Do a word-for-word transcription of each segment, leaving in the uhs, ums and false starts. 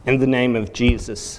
In the name of Jesus.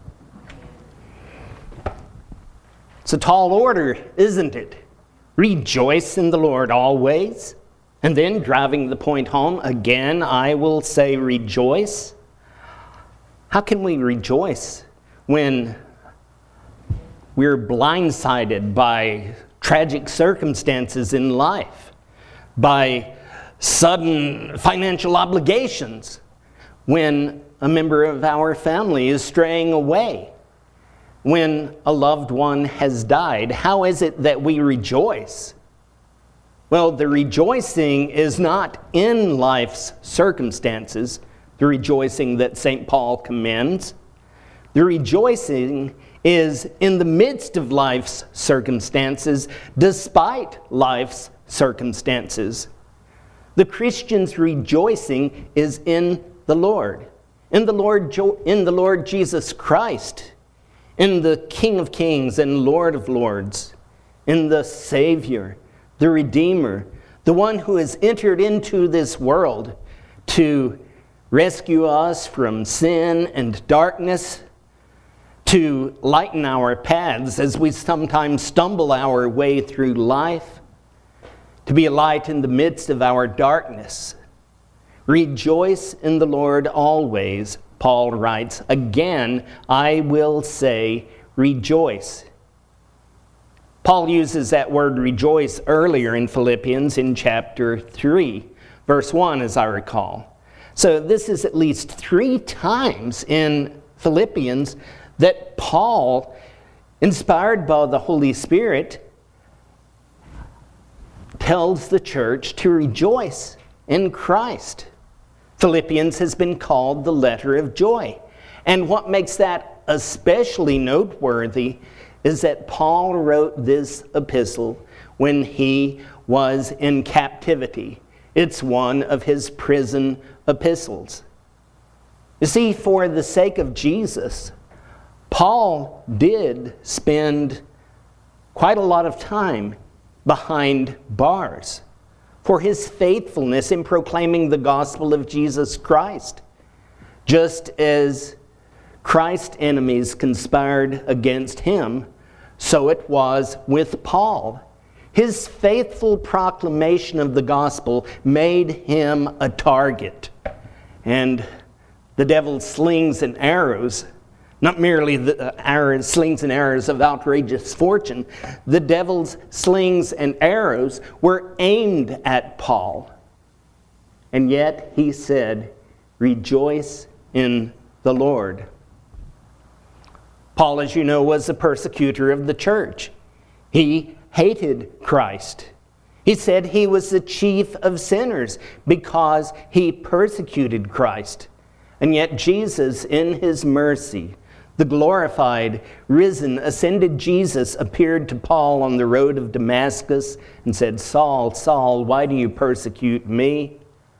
It's a tall order, isn't it? Rejoice in the Lord always. And then, driving the point home, again, I will say rejoice. How can we rejoice when we're blindsided by tragic circumstances in life, by sudden financial obligations, when a member of our family is straying away, when a loved one has died? How is it that we rejoice? Well, the rejoicing is not in life's circumstances, the rejoicing that Saint Paul commends. The rejoicing is in the midst of life's circumstances, despite life's circumstances. The Christian's rejoicing is in the Lord, in the Lord, in the Lord Jesus Christ, in the King of Kings and Lord of Lords, in the Savior, the Redeemer, the one who has entered into this world to rescue us from sin and darkness, to lighten our paths as we sometimes stumble our way through life, to be a light in the midst of our darkness. Rejoice in the Lord always, Paul writes. Again, I will say rejoice. Paul uses that word rejoice earlier in Philippians in chapter three, verse one, as I recall. So this is at least three times in Philippians that Paul, inspired by the Holy Spirit, tells the church to rejoice in Christ. Philippians has been called the letter of joy. And what makes that especially noteworthy is that Paul wrote this epistle when he was in captivity. It's one of his prison epistles. You see, for the sake of Jesus, Paul did spend quite a lot of time behind bars for his faithfulness in proclaiming the gospel of Jesus Christ. Just as Christ's enemies conspired against him, so it was with Paul. His faithful proclamation of the gospel made him a target. And the devil's slings and arrows, not merely the arrows, slings and arrows of outrageous fortune, the devil's slings and arrows were aimed at Paul. And yet he said, rejoice in the Lord. Paul, as you know, was a persecutor of the church. He hated Christ. He said he was the chief of sinners because he persecuted Christ. And yet Jesus, in his mercy, the glorified, risen, ascended Jesus appeared to Paul on the road of Damascus and said, Saul, Saul, why do you persecute me?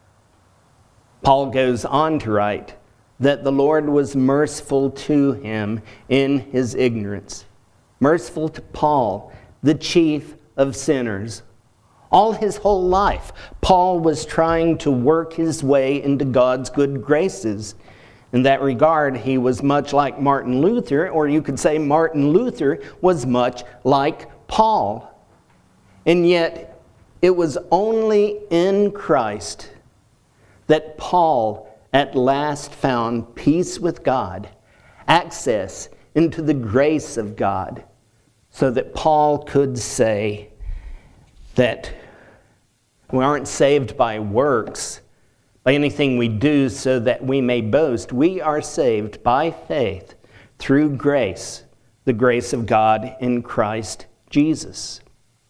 Paul goes on to write that the Lord was merciful to him in his ignorance. Merciful to Paul, the chief of sinners. All his whole life, Paul was trying to work his way into God's good graces. In that regard, he was much like Martin Luther, or you could say Martin Luther was much like Paul. And yet, it was only in Christ that Paul at last found peace with God, access into the grace of God, so that Paul could say that we aren't saved by works, by anything we do so that we may boast. We are saved by faith through grace, the grace of God in Christ Jesus.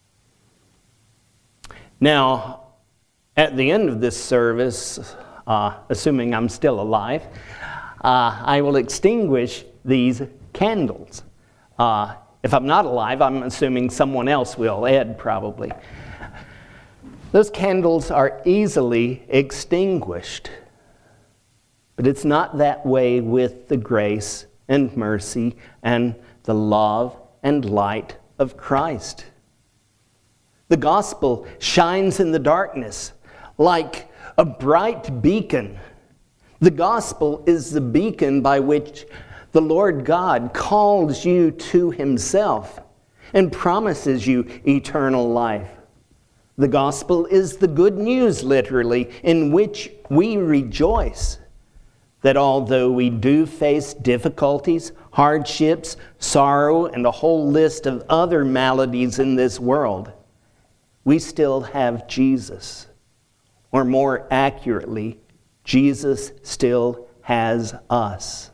Now, at the end of this service, uh, assuming I'm still alive, uh, I will extinguish these candles. Uh, if I'm not alive, I'm assuming someone else will, Ed probably. Those candles are easily extinguished. But it's not that way with the grace and mercy and the love and light of Christ. The gospel shines in the darkness like a bright beacon The gospel is the beacon by which the Lord God calls you to himself and promises you eternal life. The gospel is the good news, literally, in which we rejoice that although we do face difficulties, hardships, sorrow, and a whole list of other maladies in this world, we still have Jesus. Or more accurately, Jesus still has us.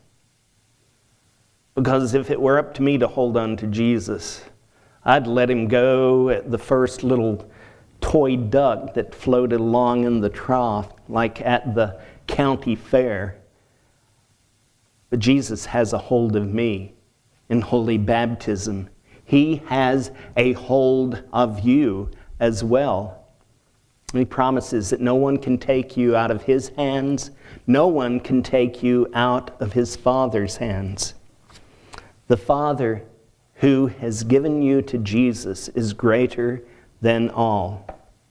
Because if it were up to me to hold on to Jesus, I'd let him go at the first little toy duck that floated along in the trough, like at the county fair. But Jesus has a hold of me in holy baptism. He has a hold of you as well. He promises that no one can take you out of his hands. No one can take you out of his Father's hands. The Father who has given you to Jesus is greater than all.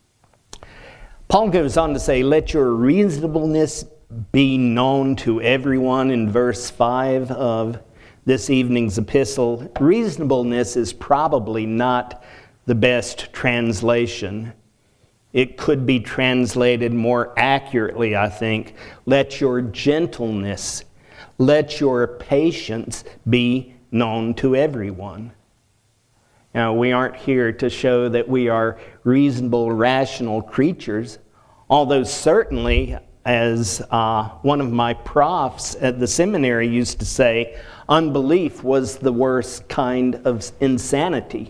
Paul goes on to say, let your reasonableness be known to everyone in verse five of this evening's epistle. Reasonableness is probably not the best translation. It could be translated more accurately, I think. Let your gentleness, let your patience be known to everyone. Now, we aren't here to show that we are reasonable, rational creatures, although certainly, as uh, one of my profs at the seminary used to say, unbelief was the worst kind of insanity.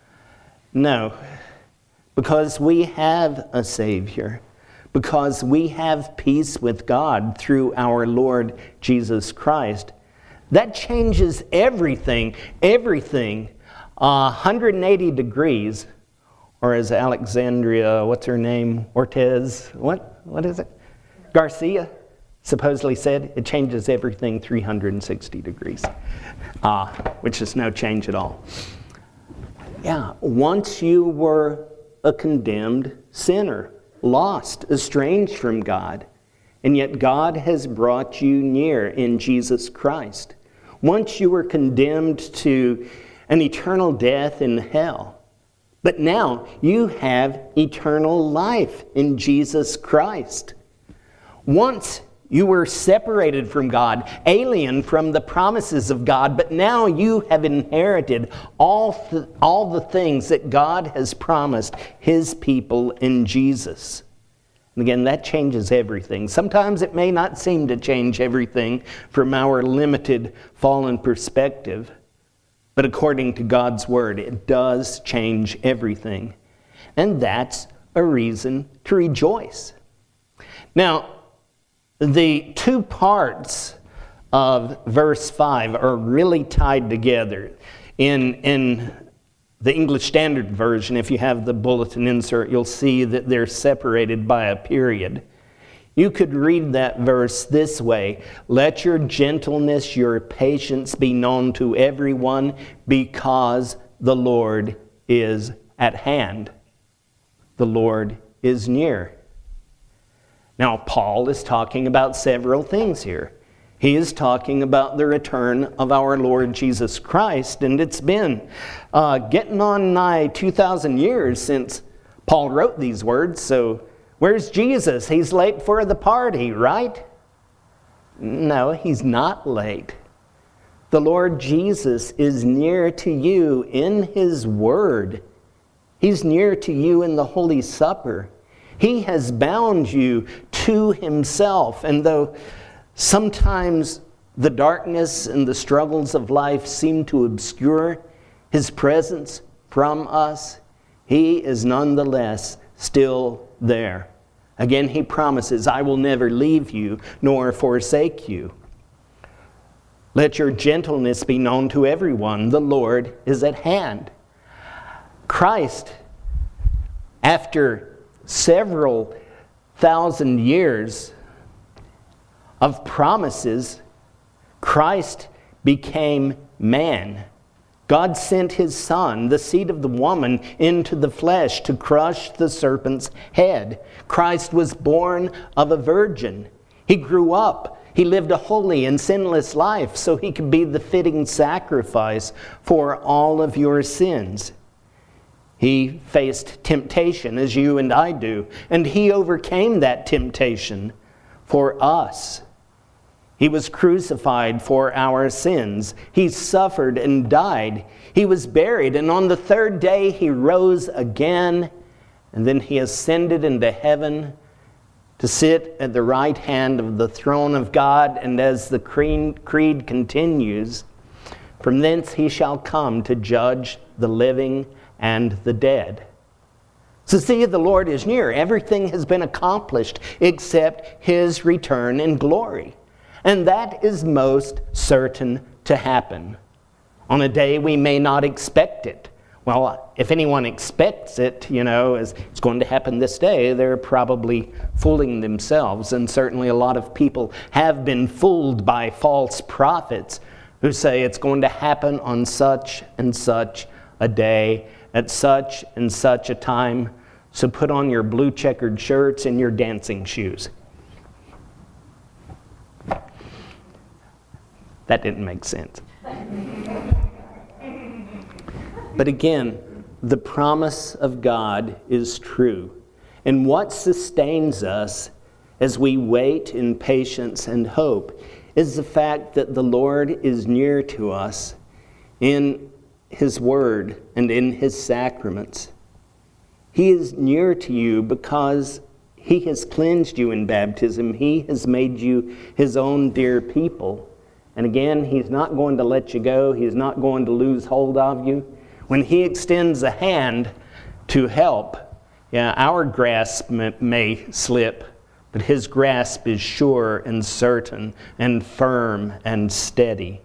No, because we have a Savior, because we have peace with God through our Lord Jesus Christ, that changes everything, everything, uh, one hundred eighty degrees, or as Alexandria, what's her name, Ortez, what, what is it? Garcia supposedly said, it changes everything three hundred sixty degrees, uh, which is no change at all. Yeah, once you were a condemned sinner, lost, estranged from God, and yet God has brought you near in Jesus Christ. Once you were condemned to an eternal death in hell, but now you have eternal life in Jesus Christ. Once you were separated from God, alien from the promises of God, but now you have inherited all, th- all the things that God has promised his people in Jesus. And again, that changes everything. Sometimes it may not seem to change everything from our limited, fallen perspective, but according to God's word, it does change everything. And that's a reason to rejoice. Now, the two parts of verse five are really tied together. In, in the English Standard Version, if you have the bulletin insert, you'll see that they're separated by a period. You could read that verse this way: let your gentleness, your patience be known to everyone, because the Lord is at hand. The Lord is near. Now, Paul is talking about several things here. He is talking about the return of our Lord Jesus Christ, and it's been uh, getting on nigh two thousand years since Paul wrote these words, so where's Jesus? He's late for the party, right? No, he's not late. The Lord Jesus is near to you in his word. He's near to you in the Holy Supper. He has bound you to himself, and though sometimes the darkness and the struggles of life seem to obscure his presence from us, he is nonetheless still there. Again, he promises, I will never leave you nor forsake you. Let your gentleness be known to everyone. The Lord is at hand. Christ, after several thousand years of promises, Christ became man. God sent his Son, the seed of the woman, into the flesh to crush the serpent's head. Christ was born of a virgin. He grew up. He lived a holy and sinless life so he could be the fitting sacrifice for all of your sins. He faced temptation as you and I do, and he overcame that temptation for us. He was crucified for our sins. He suffered and died. He was buried, and on the third day he rose again, and then he ascended into heaven to sit at the right hand of the throne of God. And as the creed continues, from thence he shall come to judge the living and the dead. So see, the Lord is near. Everything has been accomplished except his return in glory. And that is most certain to happen on a day we may not expect it. Well, if anyone expects it, you know, as it's going to happen this day, they're probably fooling themselves. And certainly a lot of people have been fooled by false prophets who say it's going to happen on such and such a day, at such and such a time. So put on your blue checkered shirts and your dancing shoes. That didn't make sense. But again, the promise of God is true. And what sustains us as we wait in patience and hope is the fact that the Lord is near to us in his word and in his sacraments. He is near to you because he has cleansed you in baptism. He has made you his own dear people. And again, he's not going to let you go. He's not going to lose hold of you. When he extends a hand to help, yeah, our grasp may slip, but his grasp is sure and certain and firm and steady.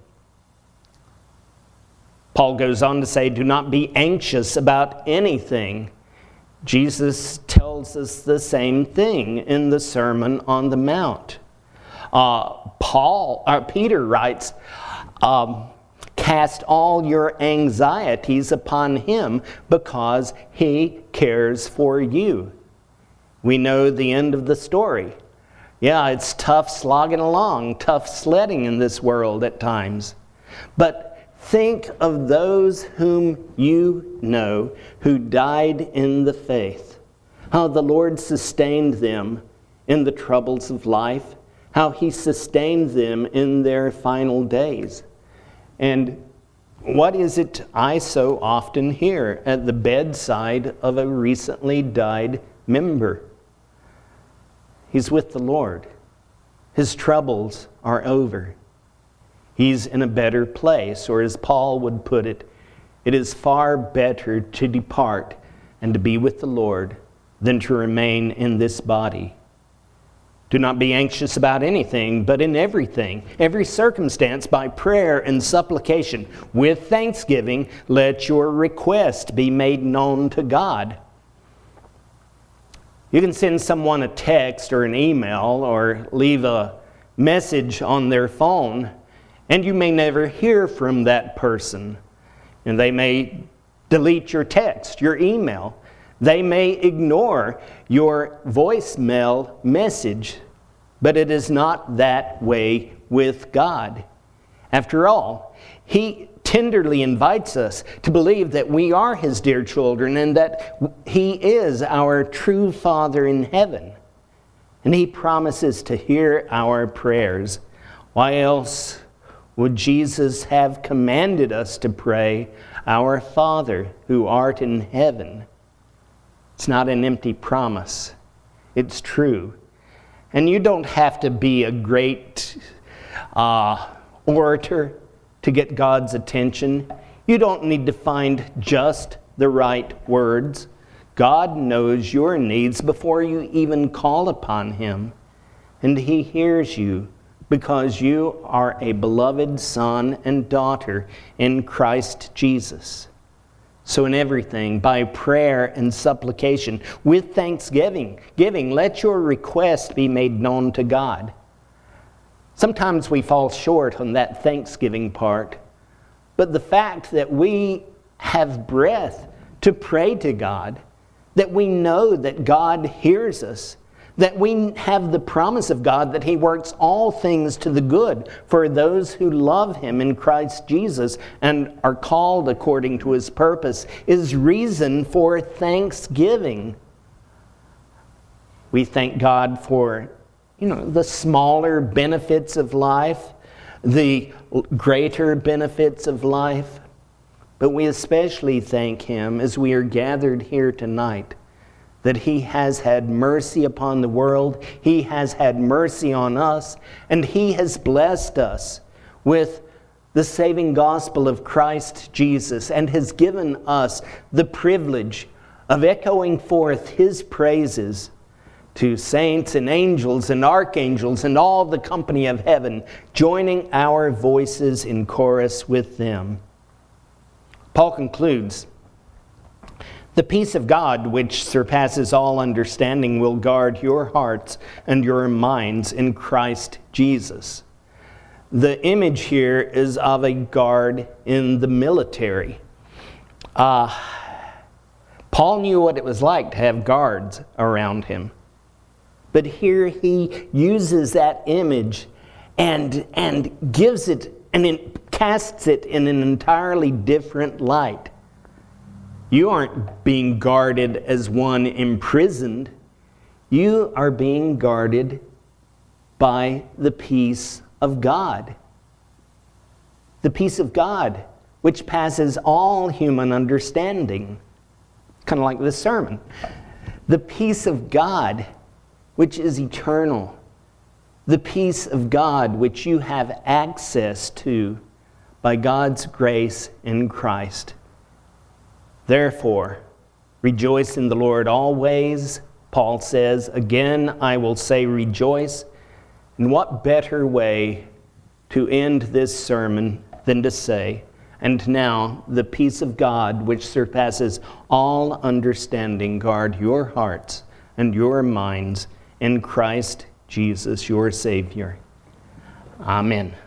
Paul goes on to say, do not be anxious about anything. Jesus tells us the same thing in the Sermon on the Mount. Uh, Paul, or Peter writes, um, cast all your anxieties upon him because he cares for you. We know the end of the story. Yeah, it's tough slogging along, tough sledding in this world at times. But think of those whom you know who died in the faith, how the Lord sustained them in the troubles of life, how he sustained them in their final days. And what is it I so often hear at the bedside of a recently died member? He's with the Lord. His troubles are over. He's in a better place, or as Paul would put it, it is far better to depart and to be with the Lord than to remain in this body. Do not be anxious about anything, but in everything, every circumstance, by prayer and supplication, with thanksgiving, let your request be made known to God. You can send someone a text or an email or leave a message on their phone, and you may never hear from that person. And they may delete your text, your email. They may ignore your voicemail message, but it is not that way with God. After all, he tenderly invites us to believe that we are his dear children and that he is our true Father in heaven. And he promises to hear our prayers. Why else would Jesus have commanded us to pray, Our Father who art in heaven? It's not an empty promise. It's true. And you don't have to be a great uh, orator to get God's attention. You don't need to find just the right words. God knows your needs before you even call upon him. And he hears you because you are a beloved son and daughter in Christ Jesus. So in everything, by prayer and supplication, with thanksgiving, giving, let your request be made known to God. Sometimes we fall short on that thanksgiving part, but the fact that we have breath to pray to God, that we know that God hears us, that we have the promise of God that he works all things to the good for those who love him in Christ Jesus and are called according to his purpose, is reason for thanksgiving. We thank God for, you know, the smaller benefits of life, the greater benefits of life, but we especially thank him as we are gathered here tonight that he has had mercy upon the world, he has had mercy on us, and he has blessed us with the saving gospel of Christ Jesus and has given us the privilege of echoing forth his praises to saints and angels and archangels and all the company of heaven, joining our voices in chorus with them. Paul concludes, "The peace of God, which surpasses all understanding, will guard your hearts and your minds in Christ Jesus." The image here is of a guard in the military. Uh, Paul knew what it was like to have guards around him. But here he uses that image and, and gives it, and it casts it in an entirely different light. You aren't being guarded as one imprisoned. You are being guarded by the peace of God. The peace of God, which passes all human understanding. Kind of like this sermon. The peace of God, which is eternal. The peace of God, which you have access to by God's grace in Christ. Therefore, rejoice in the Lord always. Paul says, again, I will say rejoice. And what better way to end this sermon than to say, and now the peace of God, which surpasses all understanding, guard your hearts and your minds in Christ Jesus, your Savior. Amen.